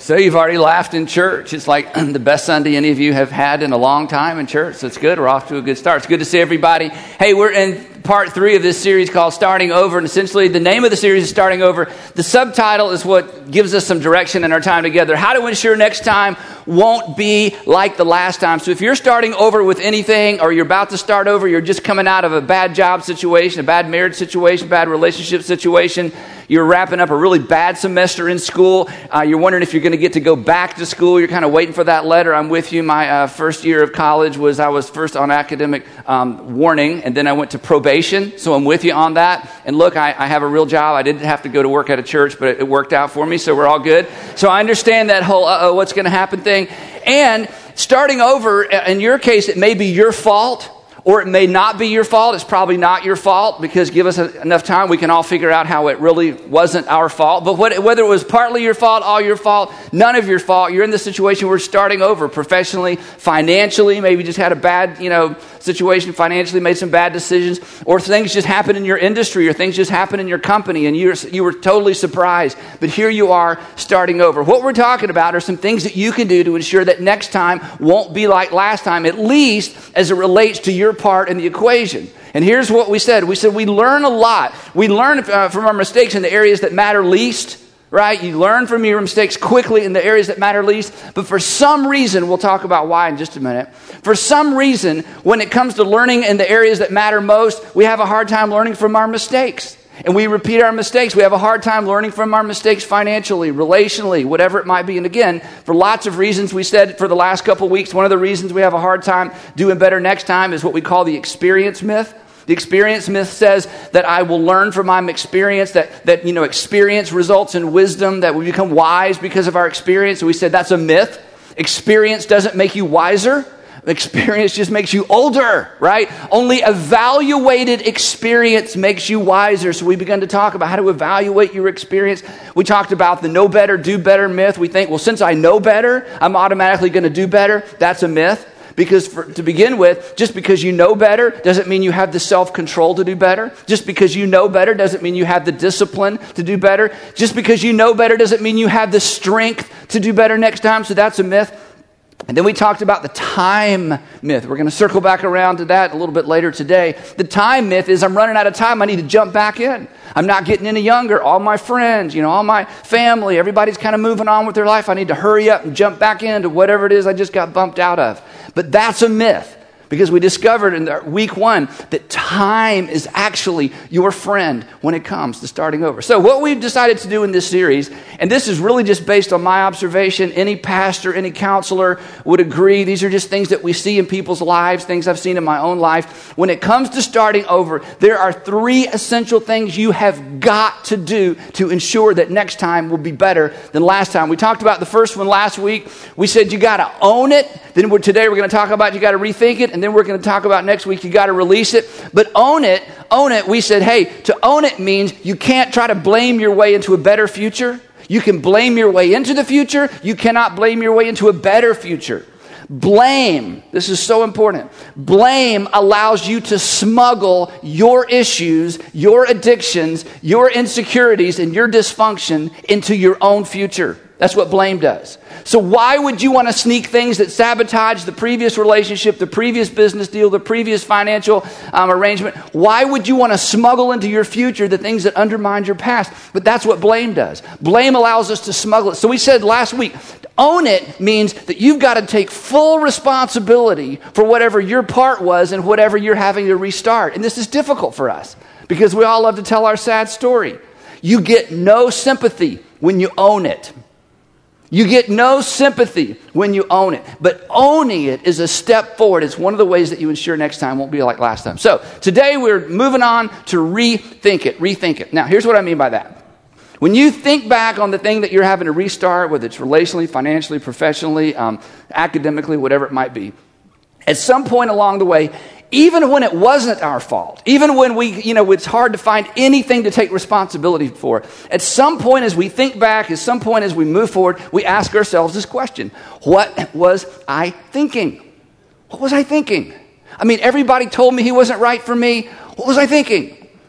So you've already laughed in church. It's like the best Sunday any of you have had in a long time in church. So it's good. We're off to a good start. It's good to see everybody. Hey, we're in part 3 of this series called Starting Over. And essentially the name of the series is Starting Over. The subtitle is what gives us some direction in our time together. How to ensure next time won't be like the last time. So if you're starting over with anything, or you're about to start over, you're just coming out of a bad job situation, a bad marriage situation, bad relationship situation, you're wrapping up a really bad semester in school, you're wondering if you're going to get to go back to school, you're kind of waiting for that letter. I'm with you. My first year of college I was first on academic warning, and then I went to probation, so I'm with you on that. And look, I have a real job. I didn't have to go to work at a church, but it worked out for me, so we're all good. So I understand that whole what's going to happen thing. And starting over, in your case, it may be your fault, or it may not be your fault. It's probably not your fault, because give us enough time, we can all figure out how it really wasn't our fault. But whether it was partly your fault, all your fault, none of your fault, you're in the situation where starting over professionally, financially, maybe just had a bad, situation financially, made some bad decisions, or things just happened in your industry, or things just happened in your company, and you were totally surprised. But here you are starting over. What we're talking about are some things that you can do to ensure that next time won't be like last time, at least as it relates to your part in the equation. And here's what we said. We said we learn a lot. We learn from our mistakes in the areas that matter least, right? You learn from your mistakes quickly in the areas that matter least. But for some reason, we'll talk about why in just a minute. For some reason, when it comes to learning in the areas that matter most, we have a hard time learning from our mistakes. And we repeat our mistakes. We have a hard time learning from our mistakes financially, relationally, whatever it might be. And again, for lots of reasons, we said for the last couple of weeks, one of the reasons we have a hard time doing better next time is what we call the experience myth. The experience myth says that I will learn from my experience, that experience results in wisdom, that we become wise because of our experience. So we said that's a myth. Experience doesn't make you wiser. Experience just makes you older, right? Only evaluated experience makes you wiser. So we began to talk about how to evaluate your experience. We talked about the know better, do better myth. We think, well, since I know better, I'm automatically going to do better. That's a myth. Because to begin with, just because you know better doesn't mean you have the self-control to do better. Just because you know better doesn't mean you have the discipline to do better. Just because you know better doesn't mean you have the strength to do better next time. So that's a myth. And then we talked about the time myth. We're going to circle back around to that a little bit later today. The time myth is I'm running out of time. I need to jump back in. I'm not getting any younger. All my friends, all my family, everybody's kind of moving on with their life. I need to hurry up and jump back into whatever it is I just got bumped out of. But that's a myth. Because we discovered in week 1 that time is actually your friend when it comes to starting over. So what we've decided to do in this series, and this is really just based on my observation, any pastor, any counselor would agree. These are just things that we see in people's lives, things I've seen in my own life. When it comes to starting over, there are 3 essential things you have got to do to ensure that next time will be better than last time. We talked about the first one last week. We said you got to own it. Then today we're going to talk about you got to rethink it. And then we're going to talk about next week, you got to release it. But own it, we said, hey, to own it means you can't try to blame your way into a better future. You can blame your way into the future. You cannot blame your way into a better future. Blame, this is so important. Blame allows you to smuggle your issues, your addictions, your insecurities, and your dysfunction into your own future. That's what blame does. So why would you want to sneak things that sabotage the previous relationship, the previous business deal, the previous financial arrangement? Why would you want to smuggle into your future the things that undermine your past? But that's what blame does. Blame allows us to smuggle it. So we said last week, own it means that you've got to take full responsibility for whatever your part was and whatever you're having to restart. And this is difficult for us because we all love to tell our sad story. You get no sympathy when you own it. You get no sympathy when you own it. But owning it is a step forward. It's one of the ways that you ensure next time won't be like last time. So today we're moving on to rethink it. Rethink it. Now, here's what I mean by that. When you think back on the thing that you're having to restart, whether it's relationally, financially, professionally, academically, whatever it might be, at some point along the way, even when it wasn't our fault, even when it's hard to find anything to take responsibility for, at some point as we think back, at some point as we move forward, we ask ourselves this question: what was I thinking? What was I thinking? I mean, everybody told me he wasn't right for me. What was I thinking?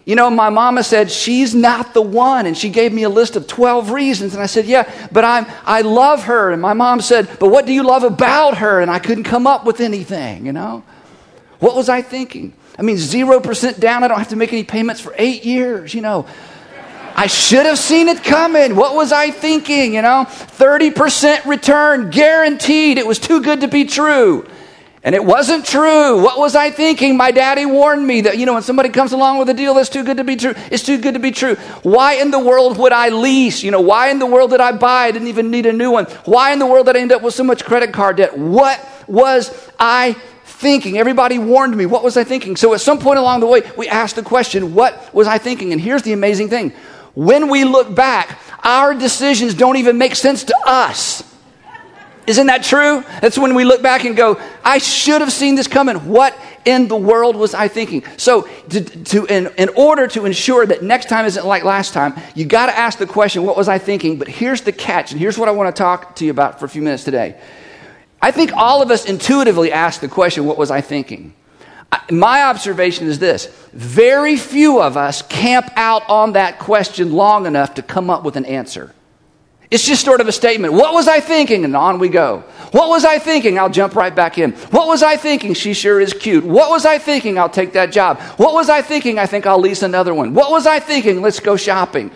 You know, my mama said, she's not the one. And she gave me a list of 12 reasons. And I said, yeah, but I love her. And my mom said, but what do you love about her? And I couldn't come up with anything, you know. What was I thinking? I mean, 0% down. I don't have to make any payments for 8 years, you know. I should have seen it coming. What was I thinking, you know? 30% return, guaranteed. It was too good to be true. And it wasn't true. What was I thinking? My daddy warned me that, you know, when somebody comes along with a deal that's too good to be true, it's too good to be true. Why in the world would I lease? You know, why in the world did I buy? I didn't even need a new one. Why in the world did I end up with so much credit card debt? What was I thinking? Everybody warned me. What was I thinking? So at some point along the way, we asked the question, what was I thinking? And here's the amazing thing. When we look back, our decisions don't even make sense to us. Isn't that true? That's when we look back and go, I should have seen this coming. What in the world was I thinking? So in order to ensure that next time isn't like last time, you got to ask the question, what was I thinking? But here's the catch, and here's what I want to talk to you about for a few minutes today. I think all of us intuitively ask the question, what was I thinking? My observation is this. Very few of us camp out on that question long enough to come up with an answer. It's just sort of a statement. What was I thinking? And on we go. What was I thinking? I'll jump right back in. What was I thinking? She sure is cute. What was I thinking? I'll take that job. What was I thinking? I think I'll lease another one. What was I thinking? Let's go shopping.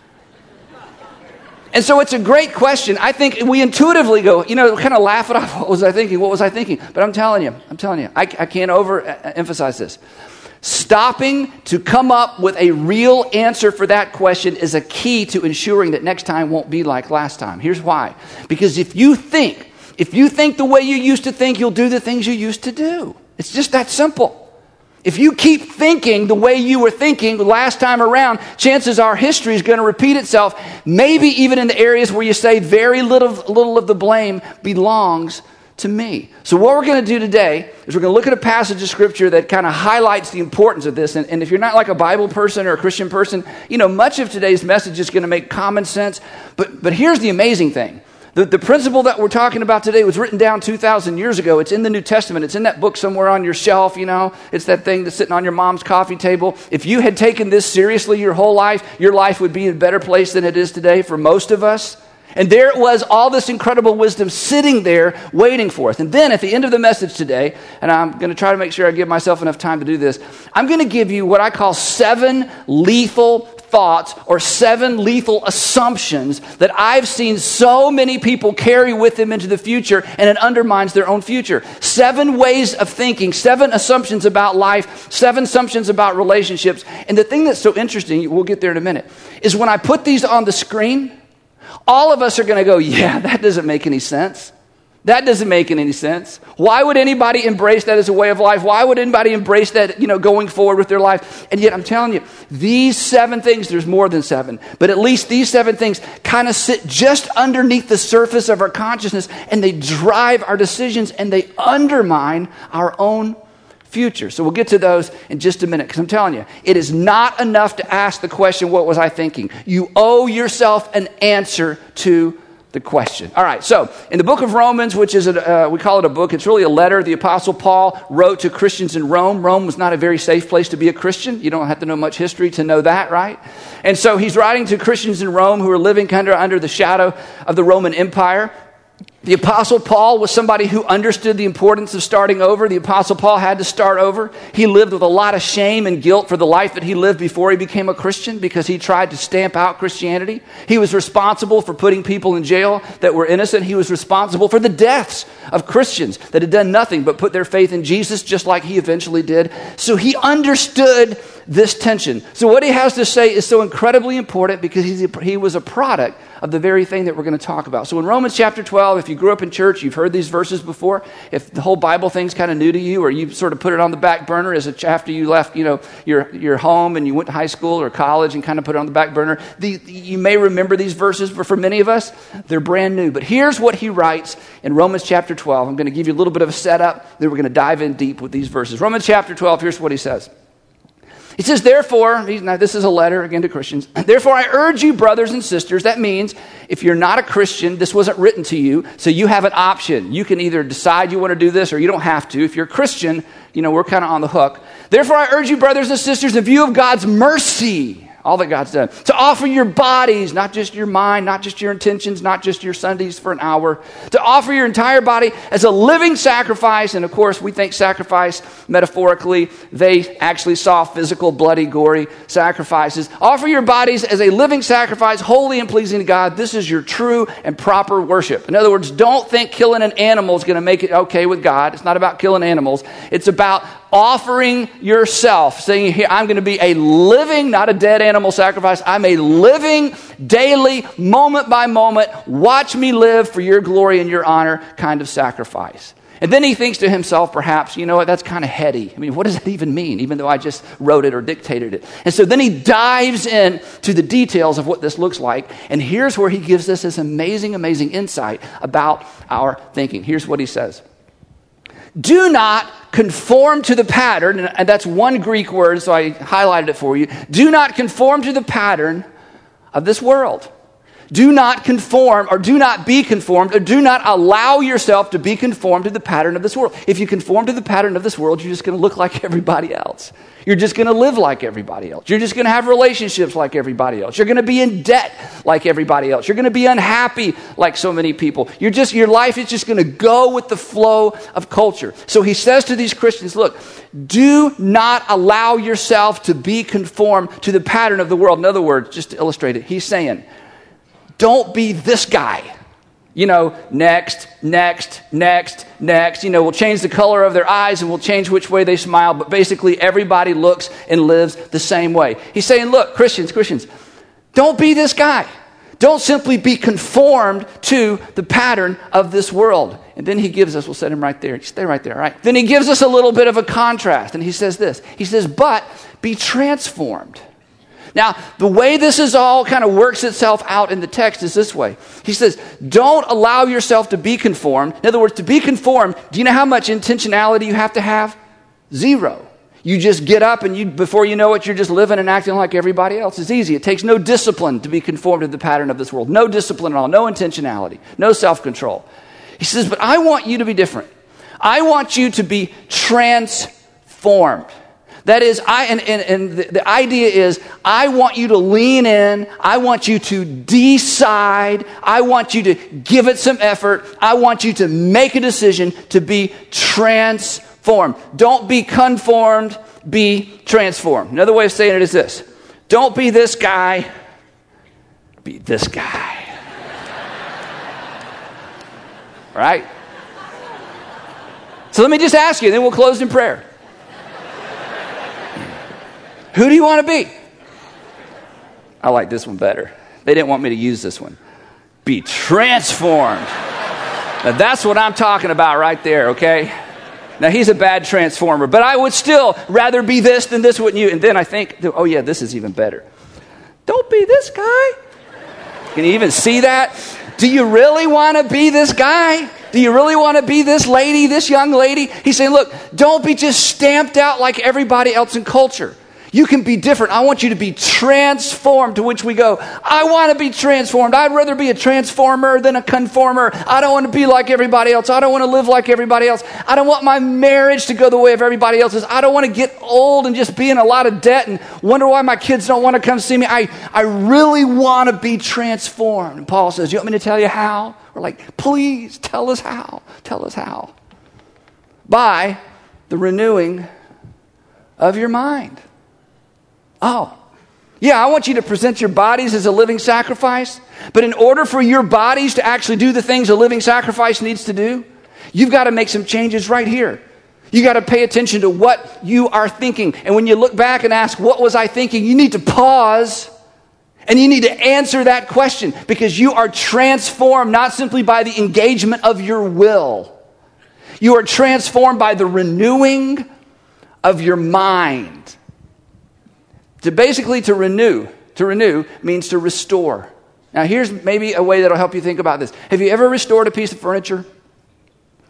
And so it's a great question. I think we intuitively go, you know, kind of laugh it off. What was I thinking? What was I thinking? But I'm telling you, I can't overemphasize this. Stopping to come up with a real answer for that question is a key to ensuring that next time won't be like last time. Here's why. Because if you think the way you used to think, you'll do the things you used to do. It's just that simple. If you keep thinking the way you were thinking last time around, chances are history is going to repeat itself, maybe even in the areas where you say very little of the blame belongs to me. So what we're going to do today is we're going to look at a passage of Scripture that kind of highlights the importance of this. And if you're not like a Bible person or a Christian person, you know, much of today's message is going to make common sense. But here's the amazing thing. The principle that we're talking about today was written down 2,000 years ago. It's in the New Testament. It's in that book somewhere on your shelf, you know. It's that thing that's sitting on your mom's coffee table. If you had taken this seriously your whole life, your life would be in a better place than it is today for most of us. And there it was, all this incredible wisdom sitting there waiting for us. And then at the end of the message today, and I'm going to try to make sure I give myself enough time to do this, I'm going to give you what I call 7 lethal thoughts or 7 lethal assumptions that I've seen so many people carry with them into the future, and it undermines their own future. 7 ways of thinking, 7 assumptions about life, 7 assumptions about relationships. And the thing that's so interesting, we'll get there in a minute, is when I put these on the screen, all of us are going to go, yeah, that doesn't make any sense. That doesn't make any sense. Why would anybody embrace that as a way of life? Why would anybody embrace that, you know, going forward with their life? And yet I'm telling you, these 7 things, there's more than 7, but at least these 7 things kind of sit just underneath the surface of our consciousness, and they drive our decisions, and they undermine our own future. So we'll get to those in just a minute, because I'm telling you, it is not enough to ask the question, what was I thinking? You owe yourself an answer to the question. All right, so in the book of Romans, which is, we call it a book, it's really a letter the Apostle Paul wrote to Christians in Rome. Rome was not a very safe place to be a Christian. You don't have to know much history to know that, right? And so he's writing to Christians in Rome who are living kind of under the shadow of the Roman Empire. The Apostle Paul was somebody who understood the importance of starting over. The Apostle Paul had to start over. He lived with a lot of shame and guilt for the life that he lived before he became a Christian, because he tried to stamp out Christianity. He was responsible for putting people in jail that were innocent. He was responsible for the deaths of Christians that had done nothing but put their faith in Jesus, just like he eventually did. So he understood this tension. So what he has to say is so incredibly important, because he was a product of the very thing that we're going to talk about. So in Romans chapter 12, if you grew up in church, you've heard these verses before. If the whole Bible thing's kind of new to you, or you sort of put it on the back burner after you left, you know, your home and you went to high school or college and kind of put it on the back burner, you may remember these verses, but for many of us, they're brand new. But here's what he writes in Romans chapter 12. I'm going to give you a little bit of a setup, then we're going to dive in deep with these verses. Romans chapter 12, here's what he says. He says, therefore, now this is a letter again to Christians. Therefore, I urge you, brothers and sisters. That means if you're not a Christian, this wasn't written to you, so you have an option. You can either decide you want to do this or you don't have to. If you're a Christian, we're kind of on the hook. Therefore, I urge you, brothers and sisters, in view of God's mercy, all that God's done, to offer your bodies, not just your mind, not just your intentions, not just your Sundays for an hour, to offer your entire body as a living sacrifice. And of course, we think sacrifice metaphorically. They actually saw physical, bloody, gory sacrifices. Offer your bodies as a living sacrifice, holy and pleasing to God. This is your true and proper worship. In other words, don't think killing an animal is going to make it okay with God. It's not about killing animals. It's about offering yourself, saying, here, I'm going to be a living, not a dead animal sacrifice. I'm a living, daily, moment by moment, watch me live for your glory and your honor kind of sacrifice. And then he thinks to himself, perhaps, you know what, that's kind of heady. I mean, what does that even mean, even though I just wrote it or dictated it? And so then he dives in to the details of what this looks like. And here's where he gives us this amazing, amazing insight about our thinking. Here's what he says. Do not conform to the pattern, and that's one Greek word, so I highlighted it for you. Do not conform to the pattern of this world. Do not conform, or do not be conformed, or do not allow yourself to be conformed to the pattern of this world. If you conform to the pattern of this world, you're just going to look like everybody else. You're just going to live like everybody else. You're just going to have relationships like everybody else. You're going to be in debt like everybody else. You're going to be unhappy like so many people. Your life is just going to go with the flow of culture. So he says to these Christians, look, do not allow yourself to be conformed to the pattern of the world. In other words, just to illustrate it, he's saying, don't be this guy. Next. We'll change the color of their eyes and we'll change which way they smile. But basically, everybody looks and lives the same way. He's saying, look, Christians, don't be this guy. Don't simply be conformed to the pattern of this world. And then he gives us, we'll set him right there. Stay right there, all right? Then he gives us a little bit of a contrast. And he says this. He says, but be transformed. Now, the way this is all kind of works itself out in the text is this way. He says, don't allow yourself to be conformed. In other words, to be conformed, do you know how much intentionality you have to have? Zero. You just get up and before you know it, you're just living and acting like everybody else. It's easy. It takes no discipline to be conformed to the pattern of this world. No discipline at all. No intentionality. No self-control. He says, but I want you to be different. I want you to be transformed. That is, the idea is, I want you to lean in. I want you to decide. I want you to give it some effort. I want you to make a decision to be transformed. Don't be conformed, be transformed. Another way of saying it is this. Don't be this guy, be this guy. Right? So let me just ask you, and then we'll close in prayer. Who do you want to be? I like this one better. They didn't want me to use this one. Be transformed. Now that's what I'm talking about right there, okay? Now he's a bad transformer, but I would still rather be this than this, wouldn't you? And then I think, oh yeah, this is even better. Don't be this guy. Can you even see that? Do you really want to be this guy? Do you really want to be this lady, this young lady? He's saying, look, don't be just stamped out like everybody else in culture. You can be different. I want you to be transformed, to which we go, I want to be transformed. I'd rather be a transformer than a conformer. I don't want to be like everybody else. I don't want to live like everybody else. I don't want my marriage to go the way of everybody else's. I don't want to get old and just be in a lot of debt and wonder why my kids don't want to come see me. I really want to be transformed. And Paul says, you want me to tell you how? We're like, please tell us how. Tell us how. By the renewing of your mind. Oh, yeah, I want you to present your bodies as a living sacrifice. But in order for your bodies to actually do the things a living sacrifice needs to do, you've got to make some changes right here. You got to pay attention to what you are thinking. And when you look back and ask, what was I thinking? You need to pause and you need to answer that question, because you are transformed not simply by the engagement of your will. You are transformed by the renewing of your mind. To renew means to restore. Now here's maybe a way that'll help you think about this. Have you ever restored a piece of furniture?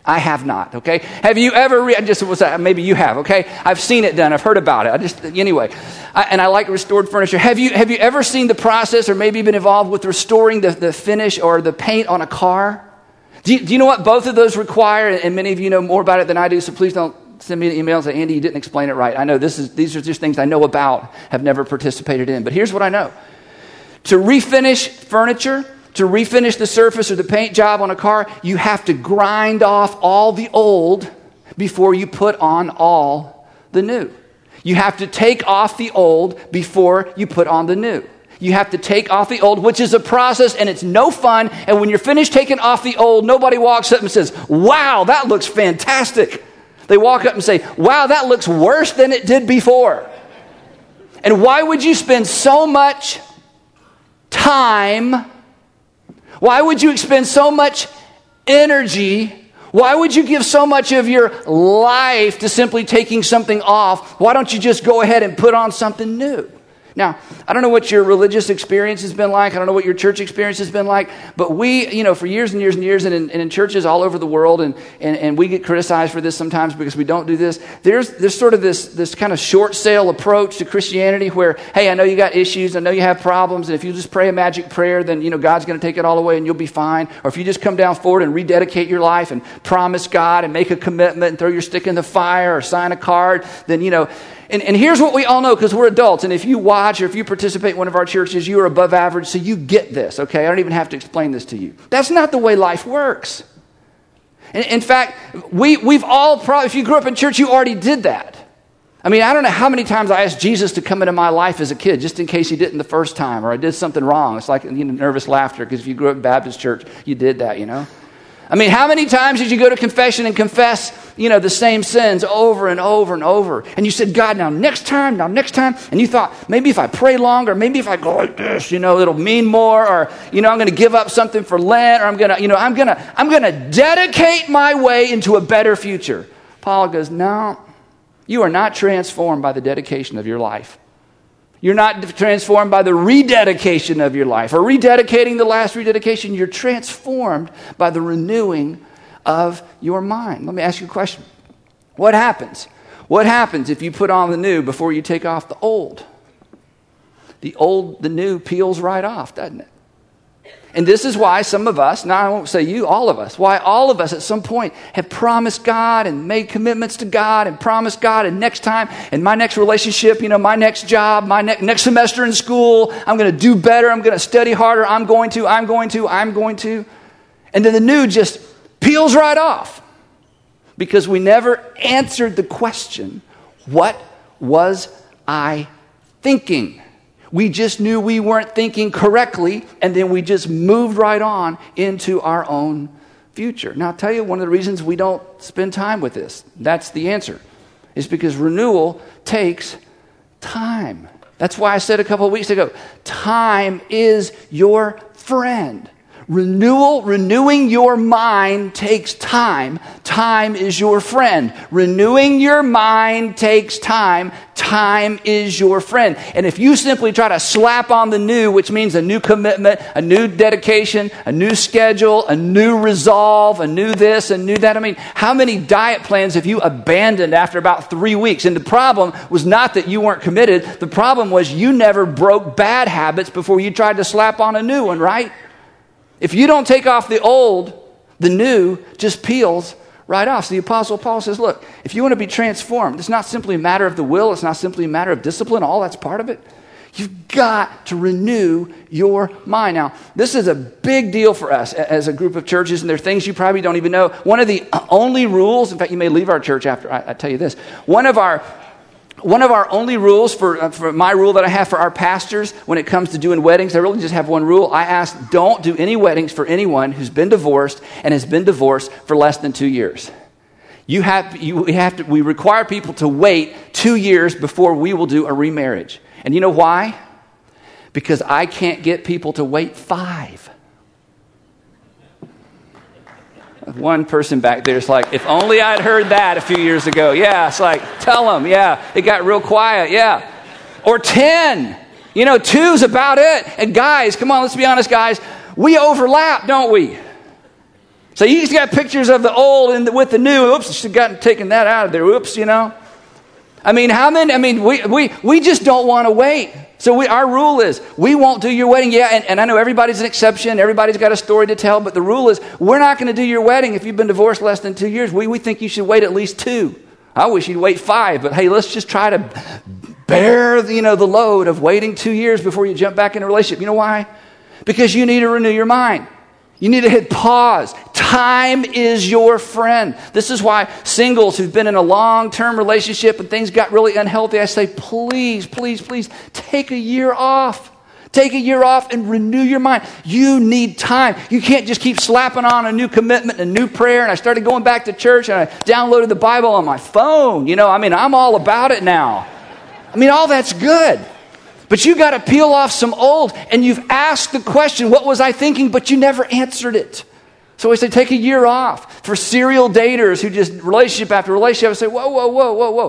I have not, okay? Have you ever, maybe you have, okay? I've seen it done. I've heard about it. I like restored furniture. Have you ever seen the process or maybe been involved with restoring the finish or the paint on a car? Do you know what both of those require? And many of you know more about it than I do, so please don't send me an email and say, Andy, you didn't explain it right. I know these are just things I know about, have never participated in. But here's what I know. To refinish furniture, to refinish the surface or the paint job on a car, you have to grind off all the old before you put on all the new. You have to take off the old before you put on the new. You have to take off the old, which is a process, and it's no fun. And when you're finished taking off the old, nobody walks up and says, wow, that looks fantastic. They walk up and say, wow, that looks worse than it did before. And why would you spend so much time? Why would you expend so much energy? Why would you give so much of your life to simply taking something off? Why don't you just go ahead and put on something new? Now, I don't know what your religious experience has been like. I don't know what your church experience has been like. But we, for years and years and years, and in churches all over the world, and we get criticized for this sometimes because we don't do this. There's sort of this kind of short sale approach to Christianity where, hey, I know you got issues. I know you have problems. And if you just pray a magic prayer, then, God's going to take it all away and you'll be fine. Or if you just come down forward and rededicate your life and promise God and make a commitment and throw your stick in the fire or sign a card, then, And here's what we all know because we're adults. And if you watch or if you participate in one of our churches, you are above average, so you get this, okay? I don't even have to explain this to you. That's not the way life works. In fact, we've all probably, if you grew up in church, you already did that. I mean, I don't know how many times I asked Jesus to come into my life as a kid, just in case he didn't the first time or I did something wrong. It's like nervous laughter because if you grew up in Baptist church, you did that, I mean, how many times did you go to confession and confess, the same sins over and over and over? And you said, God, now next time. And you thought, maybe if I pray longer, maybe if I go like this, it'll mean more. Or, I'm going to give up something for Lent. Or I'm going to dedicate my way into a better future. Paul goes, no, you are not transformed by the dedication of your life. You're not transformed by the rededication of your life or rededicating the last rededication. You're transformed by the renewing of your mind. Let me ask you a question. What happens? What happens if you put on the new before you take off the old? The new peels right off, doesn't it? And this is why some of us, now I won't say you, all of us, why all of us at some point have promised God and made commitments to God and promised God and next time, and my next relationship, my next job, my next semester in school, I'm going to do better, I'm going to study harder, I'm going to. And then the new just peels right off because we never answered the question, what was I thinking? We just knew we weren't thinking correctly, and then we just moved right on into our own future. Now, I'll tell you one of the reasons we don't spend time with this. That's the answer. Is because renewal takes time. That's why I said a couple of weeks ago, time is your friend. Renewing your mind takes time. Time is your friend. Renewing your mind takes time. Time is your friend. And if you simply try to slap on the new, which means a new commitment, a new dedication, a new schedule, a new resolve, a new this, a new that. I mean, how many diet plans have you abandoned after about 3 weeks? And the problem was not that you weren't committed. The problem was you never broke bad habits before you tried to slap on a new one, right? If you don't take off the old, the new just peels right off. So the Apostle Paul says, look, if you want to be transformed, it's not simply a matter of the will. It's not simply a matter of discipline. All that's part of it. You've got to renew your mind. Now, this is a big deal for us as a group of churches, and there are things you probably don't even know. One of the only rules, in fact, you may leave our church after I tell you this. One of our only rules for my rule that I have for our pastors when it comes to doing weddings, I really just have one rule. I ask, don't do any weddings for anyone who's been divorced and has been divorced for less than 2 years. We require people to wait 2 years before we will do a remarriage. And you know why? Because I can't get people to wait 5. One person back there is like, if only I'd heard that a few years ago. Yeah, it's like, tell them, yeah, it got real quiet, yeah. Or 10. 2's about it. And guys, come on, let's be honest, guys. We overlap, don't we? So he's got pictures of the old and with the new. Oops, should have taken that out of there. Oops, I mean, how many? I mean, we just don't want to wait. So our rule is, we won't do your wedding. Yeah, and I know everybody's an exception. Everybody's got a story to tell. But the rule is, we're not going to do your wedding if you've been divorced less than 2 years. We think you should wait at least 2. I wish you'd wait 5. But hey, let's just try to bear the load of waiting 2 years before you jump back in a relationship. You know why? Because you need to renew your mind. You need to hit pause. Time is your friend. This is why singles who've been in a long-term relationship and things got really unhealthy, I say, please, please, please, take a year off. Take a year off and renew your mind. You need time. You can't just keep slapping on a new commitment and a new prayer. And I started going back to church and I downloaded the Bible on my phone. I'm all about it now. All that's good. But you got to peel off some old, and you've asked the question, what was I thinking? But you never answered it. So I say, take a year off. For serial daters who just relationship after relationship, I say, whoa.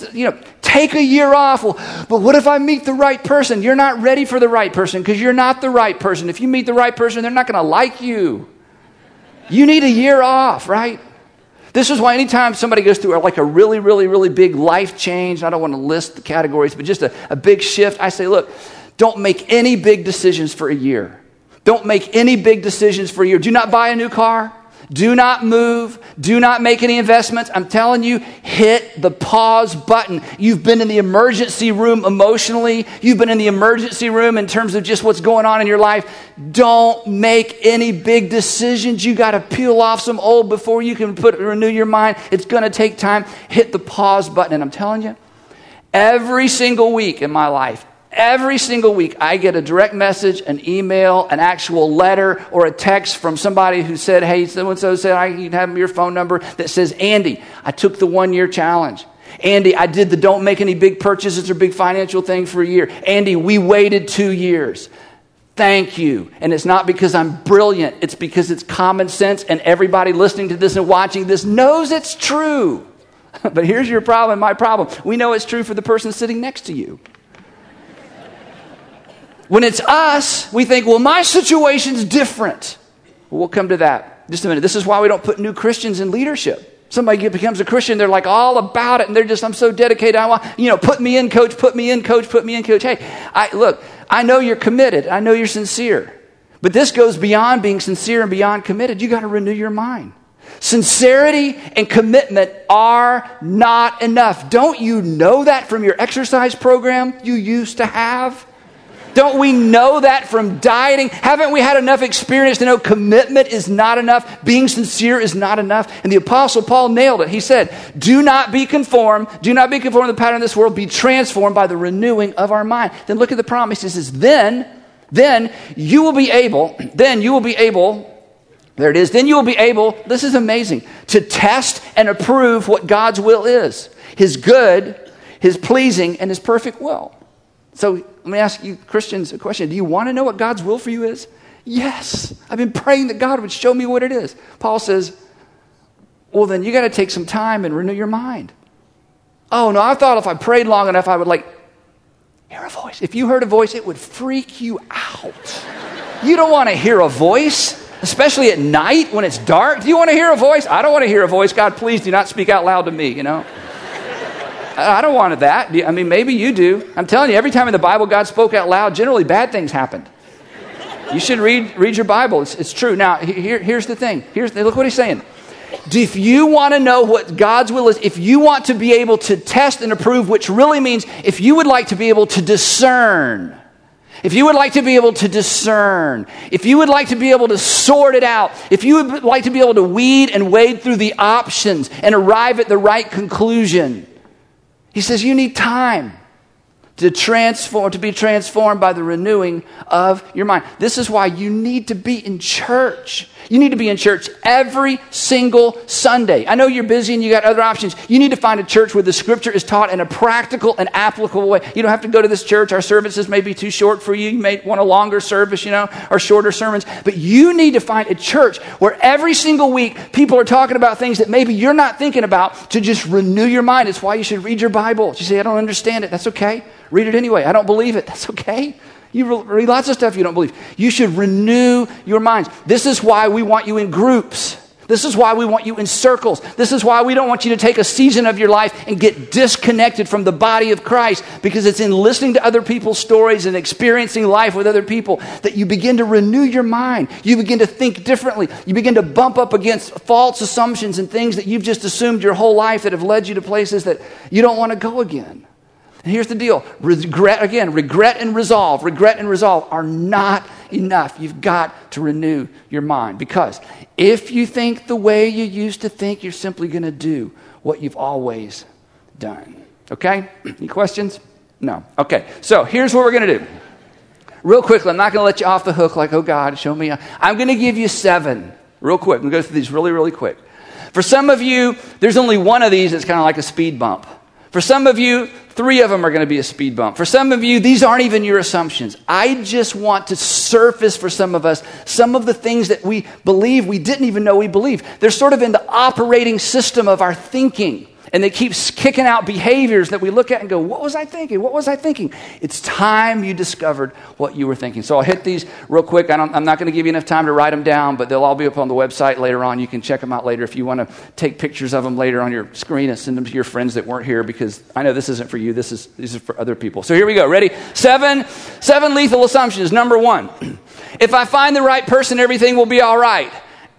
Take a year off. Well, but what if I meet the right person? You're not ready for the right person because you're not the right person. If you meet the right person, they're not going to like you. You need a year off, right? This is why anytime somebody goes through a really, really, really big life change, I don't want to list the categories, but just a big shift, I say, look, don't make any big decisions for a year. Don't make any big decisions for a year. Do not buy a new car. Do not move. Do not make any investments. I'm telling you, hit the pause button. You've been in the emergency room emotionally. You've been in the emergency room in terms of just what's going on in your life. Don't make any big decisions. You got to peel off some old before you can renew your mind. It's going to take time. Hit the pause button. And I'm telling you, every single week in my life, every single week, I get a direct message, an email, an actual letter, or a text from somebody who said, hey, so-and-so said, you can have your phone number, that says, Andy, I took the 1-year challenge. Andy, I did the don't make any big purchases or big financial thing for a year. Andy, we waited 2 years. Thank you. And it's not because I'm brilliant. It's because it's common sense, and everybody listening to this and watching this knows it's true. But here's your problem, my problem. We know it's true for the person sitting next to you. When it's us, we think, well, my situation's different. We'll come to that in just a minute. This is why we don't put new Christians in leadership. Somebody becomes a Christian, they're like all about it, and they're just, I'm so dedicated. I want, put me in, coach, put me in, coach, put me in, coach. Hey, I know you're committed. I know you're sincere. But this goes beyond being sincere and beyond committed. You got to renew your mind. Sincerity and commitment are not enough. Don't you know that from your exercise program you used to have? Don't we know that from dieting? Haven't we had enough experience to know commitment is not enough? Being sincere is not enough? And the Apostle Paul nailed it. He said, do not be conformed to the pattern of this world. Be transformed by the renewing of our mind. Then look at the promise. It says, then you will be able, there it is, then you will be able, this is amazing, to test and approve what God's will is. His good, His pleasing, and His perfect will. So let me ask you Christians a question. Do you want to know what God's will for you is? Yes. I've been praying that God would show me what it is. Paul says, well, then you got to take some time and renew your mind. Oh, no, I thought if I prayed long enough, I would hear a voice. If you heard a voice, it would freak you out. You don't want to hear a voice, especially at night when it's dark. Do you want to hear a voice? I don't want to hear a voice. God, please do not speak out loud to me, I don't want that. Maybe you do. I'm telling you, every time in the Bible God spoke out loud, generally bad things happened. You should read your Bible. It's true. Now, here's the thing. Look what he's saying. If you want to know what God's will is, if you want to be able to test and approve, which really means if you would like to be able to discern, if you would like to be able to discern, if you would like to be able to sort it out, if you would like to be able to weed and wade through the options and arrive at the right conclusion, he says you need time to be transformed by the renewing of your mind. This is why you need to be in church. You need to be in church every single Sunday. I know you're busy and you got other options. You need to find a church where the scripture is taught in a practical and applicable way. You don't have to go to this church. Our services may be too short for you. You may want a longer service, or shorter sermons. But you need to find a church where every single week people are talking about things that maybe you're not thinking about to just renew your mind. It's why you should read your Bible. You say, I don't understand it. That's okay. Read it anyway. I don't believe it. That's okay. You read lots of stuff you don't believe. You should renew your minds. This is why we want you in groups. This is why we want you in circles. This is why we don't want you to take a season of your life and get disconnected from the body of Christ, because it's in listening to other people's stories and experiencing life with other people that you begin to renew your mind. You begin to think differently. You begin to bump up against false assumptions and things that you've just assumed your whole life that have led you to places that you don't want to go again. And here's the deal. Regret and resolve are not enough. You've got to renew your mind, because if you think the way you used to think, you're simply going to do what you've always done. Okay? Any questions? No. Okay. So here's what we're going to do. Real quickly, I'm not going to let you off the hook like, oh God, show me. I'm going to give you 7 real quick. I'm going to go through these really, really quick. For some of you, there's only one of these that's kind of like a speed bump. For some of you, 3 of them are going to be a speed bump. For some of you, these aren't even your assumptions. I just want to surface for some of us some of the things that we believe we didn't even know we believed. They're sort of in the operating system of our thinking. And they keep kicking out behaviors that we look at and go, what was I thinking? What was I thinking? It's time you discovered what you were thinking. So I'll hit these real quick. I'm not going to give you enough time to write them down, but they'll all be up on the website later on. You can check them out later if you want to take pictures of them later on your screen and send them to your friends that weren't here, because I know this isn't for you. These are for other people. So here we go. Ready? 7 lethal assumptions. Number 1, if I find the right person, everything will be all right.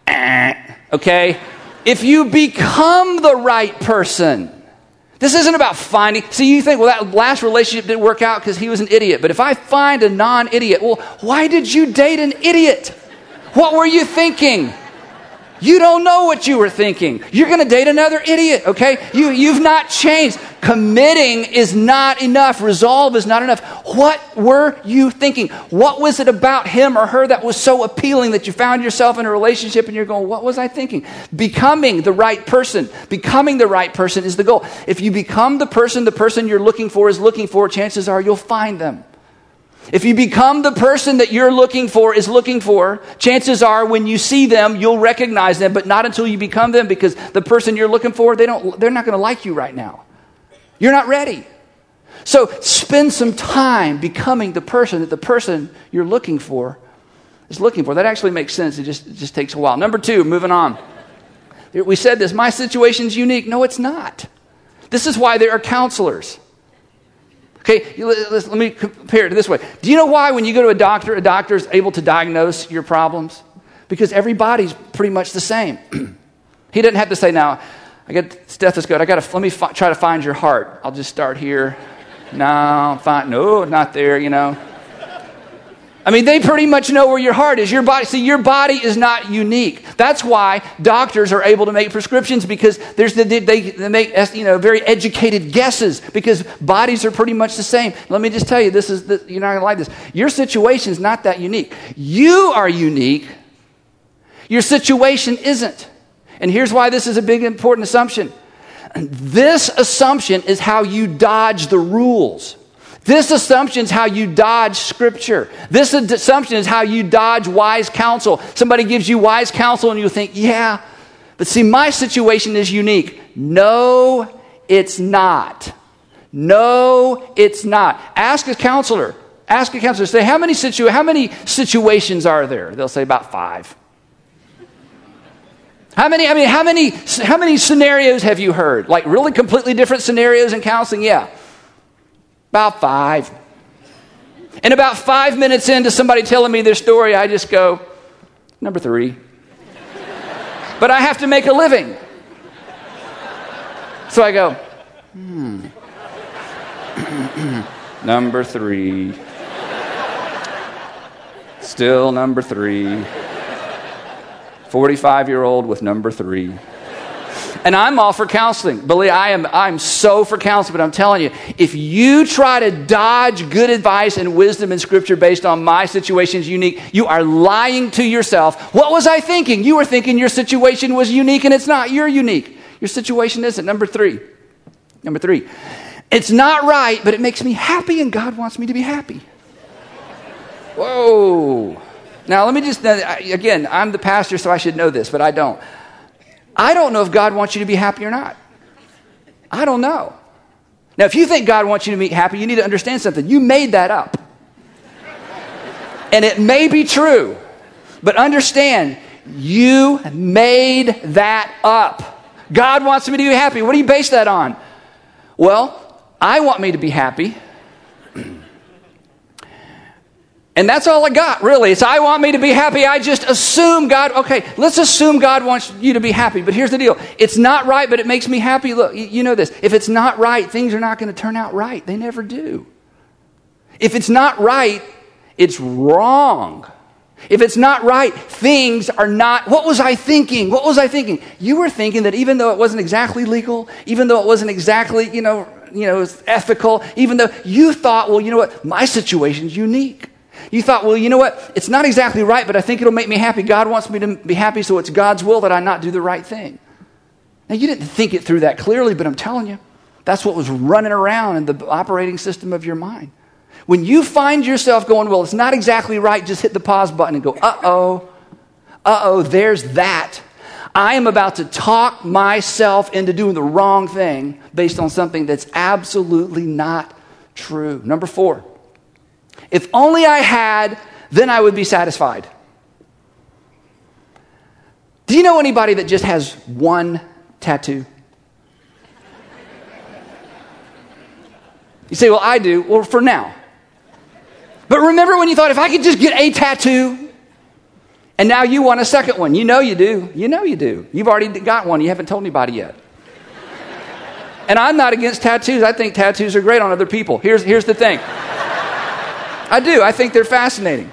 Okay? If you become the right person, this isn't about finding. See, you think, well, that last relationship didn't work out because he was an idiot. But if I find a non-idiot, well, why did you date an idiot? What were you thinking? You don't know what you were thinking. You're going to date another idiot, okay? You've not changed. Committing is not enough. Resolve is not enough. What were you thinking? What was it about him or her that was so appealing that you found yourself in a relationship and you're going, what was I thinking? Becoming the right person. Becoming the right person is the goal. If you become the person you're looking for is looking for, chances are you'll find them. If you become the person that you're looking for is looking for, chances are when you see them, you'll recognize them, but not until you become them, because the person you're looking for, they're not going to like you right now. You're not ready. So spend some time becoming the person that the person you're looking for is looking for. That actually makes sense. It just takes a while. Number 2, moving on. We said this, my situation's unique. No, it's not. This is why there are counselors. Okay, let me compare it this way. Do you know why when you go to a doctor is able to diagnose your problems? Because everybody's pretty much the same. He doesn't have to say, now, I got stethoscope. Let me try to find your heart. I'll just start here. No, fine. No, not there, I mean, they pretty much know where your heart is. Your body. See, your body is not unique. That's why doctors are able to make prescriptions, because they make very educated guesses, because bodies are pretty much the same. Let me just tell you, you're not going to like this. Your situation is not that unique. You are unique. Your situation isn't. And here's why this is a big, important assumption. This assumption is how you dodge the rules. This assumption is how you dodge Scripture. This assumption is how you dodge wise counsel. Somebody gives you wise counsel and you think, yeah, but see, my situation is unique. No, it's not. No, it's not. Ask a counselor. Say, how many situations are there? They'll say about 5. How many scenarios have you heard? Like really completely different scenarios in counseling? Yeah. About 5. And about 5 minutes into somebody telling me their story, I just go, number 3. But I have to make a living. So I go, number 3. Still number 3. 45-year-old with number 3. And I'm all for counseling. Believe I'm so for counseling, but I'm telling you, if you try to dodge good advice and wisdom in Scripture based on my situation is unique, you are lying to yourself. What was I thinking? You were thinking your situation was unique, and it's not. You're unique. Your situation isn't. Number 3. It's not right, but it makes me happy, and God wants me to be happy. Whoa. Now, let me just, again, I'm the pastor, so I should know this, but I don't. I don't know if God wants you to be happy or not. I don't know. Now, if you think God wants you to be happy, you need to understand something. You made that up. And it may be true, but understand, You made that up. God wants me to be happy. What do you base that on? Well, I want me to be happy. And that's all I got, really. It's I want me to be happy. I just assume God, okay, let's assume God wants you to be happy. But here's the deal. It's not right, but it makes me happy. Look, you know this. If it's not right, things are not going to turn out right. They never do. If it's not right, it's wrong. If it's not right, things are not, what was I thinking? What was I thinking? You were thinking that even though it wasn't exactly legal, even though it wasn't exactly, ethical, even though you thought, well, you know what? My situation's unique. You thought, well, you know what? It's not exactly right, but I think it'll make me happy. God wants me to be happy, so it's God's will that I not do the right thing. Now, you didn't think it through that clearly, but I'm telling you, that's what was running around in the operating system of your mind. When you find yourself going, well, it's not exactly right, just hit the pause button and go, there's that. I am about to talk myself into doing the wrong thing based on something that's absolutely not true. Number 4. If only I had, then I would be satisfied. Do you know anybody that just has one tattoo? You say, well, I do. Well, for now. But remember when you thought, if I could just get a tattoo, and now you want a second one. You know you do. You know you do. You've already got one. You haven't told anybody yet. And I'm not against tattoos. I think tattoos are great on other people. Here's the thing. I do. I think they're fascinating.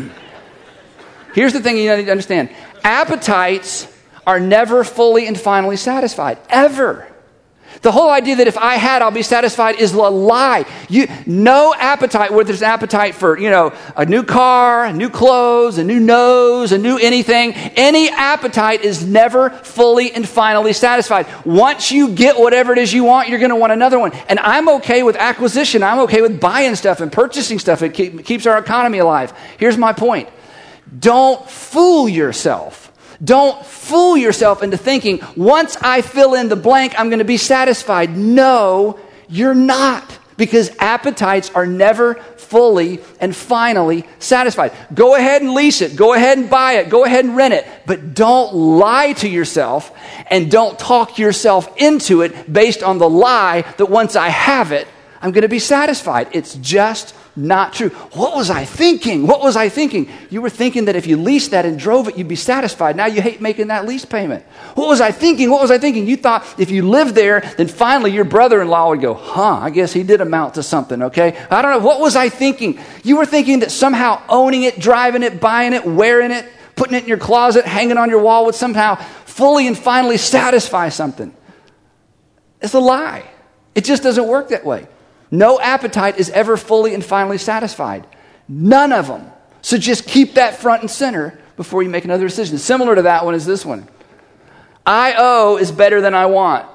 Here's the thing you need to understand. Appetites are never fully and finally satisfied. Ever. The whole idea that if I had, I'll be satisfied is a lie. No appetite, whether it's an appetite for, a new car, new clothes, a new nose, a new anything, any appetite is never fully and finally satisfied. Once you get whatever it is you want, you're going to want another one. And I'm okay with acquisition. I'm okay with buying stuff and purchasing stuff. It keeps our economy alive. Here's my point. Don't fool yourself. Don't fool yourself into thinking, once I fill in the blank, I'm going to be satisfied. No, you're not. Because appetites are never fully and finally satisfied. Go ahead and lease it. Go ahead and buy it. Go ahead and rent it. But don't lie to yourself and don't talk yourself into it based on the lie that once I have it, I'm going to be satisfied. It's just not true. What was I thinking? What was I thinking? You were thinking that if you leased that and drove it, you'd be satisfied. Now you hate making that lease payment. What was I thinking? What was I thinking? You thought if you lived there, then finally your brother-in-law would go, I guess he did amount to something, okay? I don't know. What was I thinking? You were thinking that somehow owning it, driving it, buying it, wearing it, putting it in your closet, hanging on your wall would somehow fully and finally satisfy something. It's a lie. It just doesn't work that way. No appetite is ever fully and finally satisfied. None of them. So just keep that front and center before you make another decision. Similar to that one is this one. I owe is better than I want.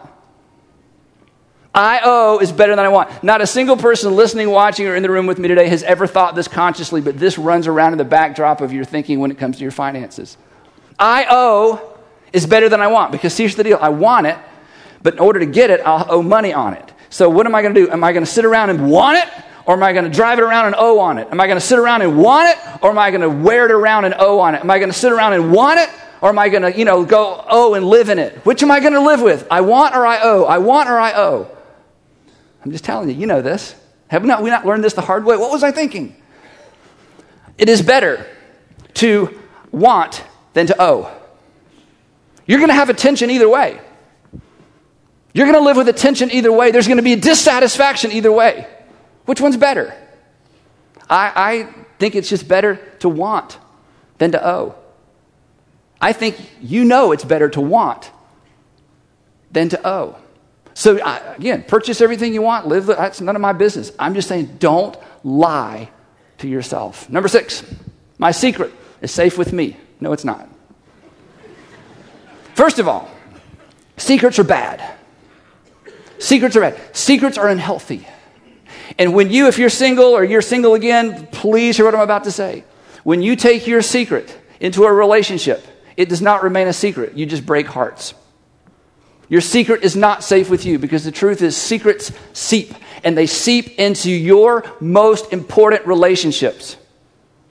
I owe is better than I want. Not a single person listening, watching, or in the room with me today has ever thought this consciously, but this runs around in the backdrop of your thinking when it comes to your finances. I owe is better than I want, because here's the deal. I want it, but in order to get it, I'll owe money on it. So what am I going to do? Am I going to sit around and want it? Or am I going to drive it around and owe on it? Am I going to sit around and want it? Or am I going to wear it around and owe on it? Am I going to sit around and want it? Or am I going to, go owe and live in it? Which am I going to live with? I want or I owe? I want or I owe? I'm just telling you, you know this. Have we not learned this the hard way? What was I thinking? It is better to want than to owe. You're going to have a tension either way. You're going to live with a tension either way. There's going to be a dissatisfaction either way. Which one's better? I think it's just better to want than to owe. I think it's better to want than to owe. So again, purchase everything you want. That's none of my business. I'm just saying, don't lie to yourself. Number 6, my secret is safe with me. No, it's not. First of all, secrets are bad. Secrets are bad. Secrets are unhealthy. And if you're single or you're single again, please hear what I'm about to say. When you take your secret into a relationship, it does not remain a secret. You just break hearts. Your secret is not safe with you, because the truth is secrets seep, and they seep into your most important relationships.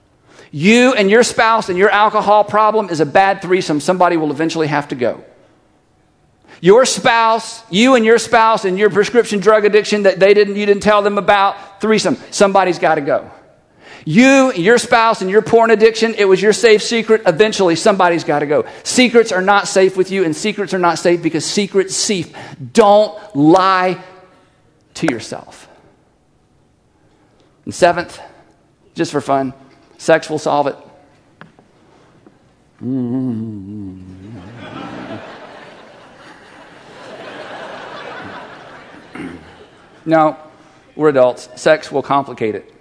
You and your spouse and your alcohol problem is a bad threesome. Somebody will eventually have to go. Your spouse, you and your spouse and your prescription drug addiction that you didn't tell them about, threesome. Somebody's got to go. You, your spouse, and your porn addiction, it was your safe secret. Eventually, somebody's got to go. Secrets are not safe with you, and secrets are not safe because secrets seep. Don't lie to yourself. And seventh, just for fun, sex will solve it. No, we're adults. Sex will complicate it.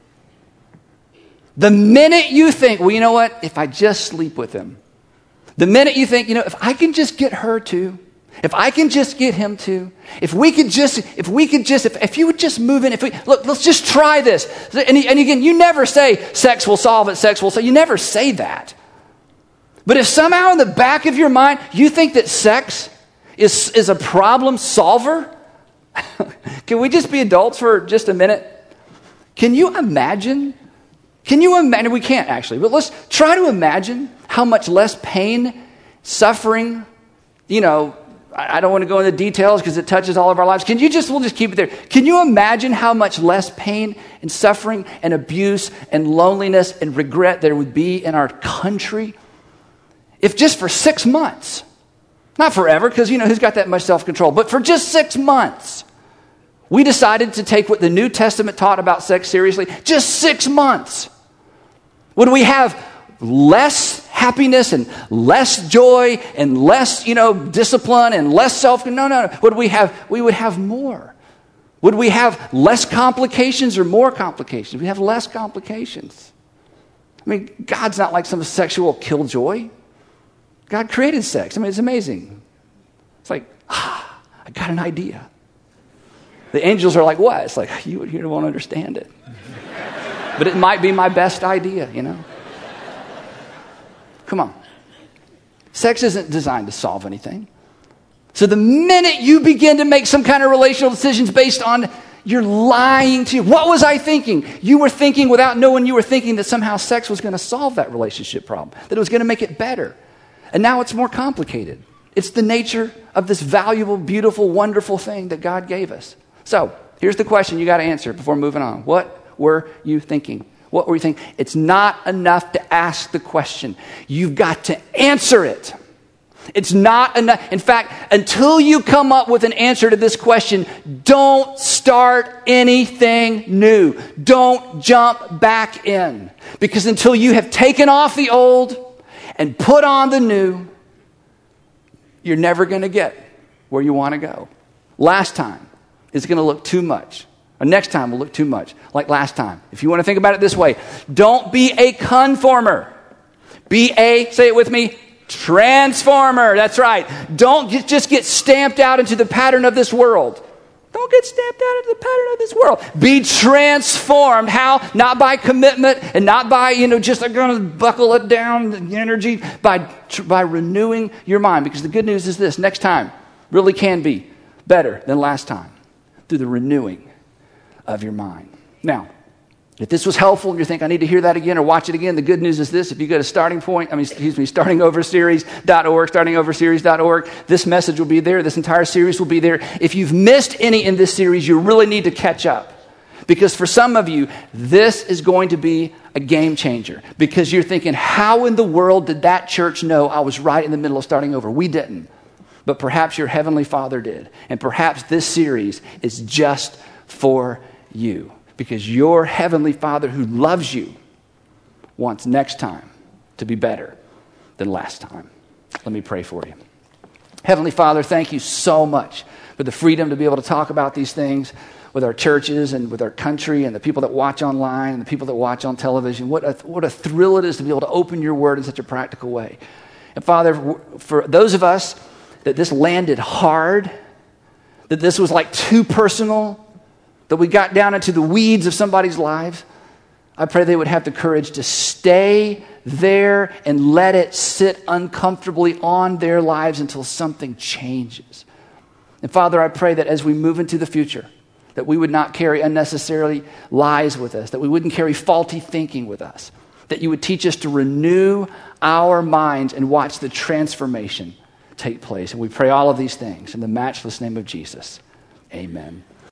The minute you think, well, you know what? If I just sleep with him. The minute you think, if I can just get her to, if I can just get him to, if you would just move in, let's just try this. And again, you never say sex will solve it, sex will solve it. You never say that. But if somehow in the back of your mind, you think that sex is a problem solver, can we just be adults for just a minute? Can you imagine? We can't actually, but let's try to imagine how much less pain, suffering, I don't want to go into details because it touches all of our lives. We'll just keep it there. Can you imagine how much less pain and suffering and abuse and loneliness and regret there would be in our country if just for 6 months, not forever, because who's got that much self-control, but for just 6 months, we decided to take what the New Testament taught about sex seriously. Just 6 months. Would we have less happiness and less joy and less, discipline and less No. We would have more. Would we have less complications or more complications? We have less complications. I mean, God's not like some sexual killjoy. God created sex. I mean, it's amazing. It's like, I got an idea. The angels are like, what? It's like, you won't understand it. But it might be my best idea, Come on. Sex isn't designed to solve anything. So the minute you begin to make some kind of relational decisions based on you're lying to you. What was I thinking? You were thinking without knowing you were thinking that somehow sex was going to solve that relationship problem, that it was going to make it better. And now it's more complicated. It's the nature of this valuable, beautiful, wonderful thing that God gave us. So here's the question you got to answer before moving on. What were you thinking? What were you thinking? It's not enough to ask the question. You've got to answer it. It's not enough. In fact, until you come up with an answer to this question, don't start anything new. Don't jump back in. Because until you have taken off the old and put on the new, you're never going to get where you want to go. Last time is going to look too much. Or next time will look too much, like last time. If you want to think about it this way, don't be a conformer. Be a, say it with me, transformer. That's right. Don't just get stamped out into the pattern of this world. Don't get stamped out into the pattern of this world. Be transformed. How? Not by commitment and not by, just I'm going to buckle it down, the energy, by renewing your mind. Because the good news is this, next time really can be better than last time through the renewing of your mind. Now, if this was helpful and you think I need to hear that again or watch it again, the good news is this. If you go to startingoverseries.org, this message will be there. This entire series will be there. If you've missed any in this series, you really need to catch up. Because for some of you, this is going to be a game changer. Because you're thinking, how in the world did that church know I was right in the middle of starting over? We didn't. But perhaps your Heavenly Father did. And perhaps this series is just for you. Because your Heavenly Father who loves you wants next time to be better than last time. Let me pray for you. Heavenly Father, thank you so much for the freedom to be able to talk about these things with our churches and with our country and the people that watch online and the people that watch on television. What a thrill it is to be able to open your word in such a practical way. And Father, for those of us that this landed hard, that this was like too personal, that we got down into the weeds of somebody's lives, I pray they would have the courage to stay there and let it sit uncomfortably on their lives until something changes. And Father, I pray that as we move into the future, that we would not carry unnecessarily lies with us, that we wouldn't carry faulty thinking with us, that you would teach us to renew our minds and watch the transformation take place. And we pray all of these things in the matchless name of Jesus. Amen.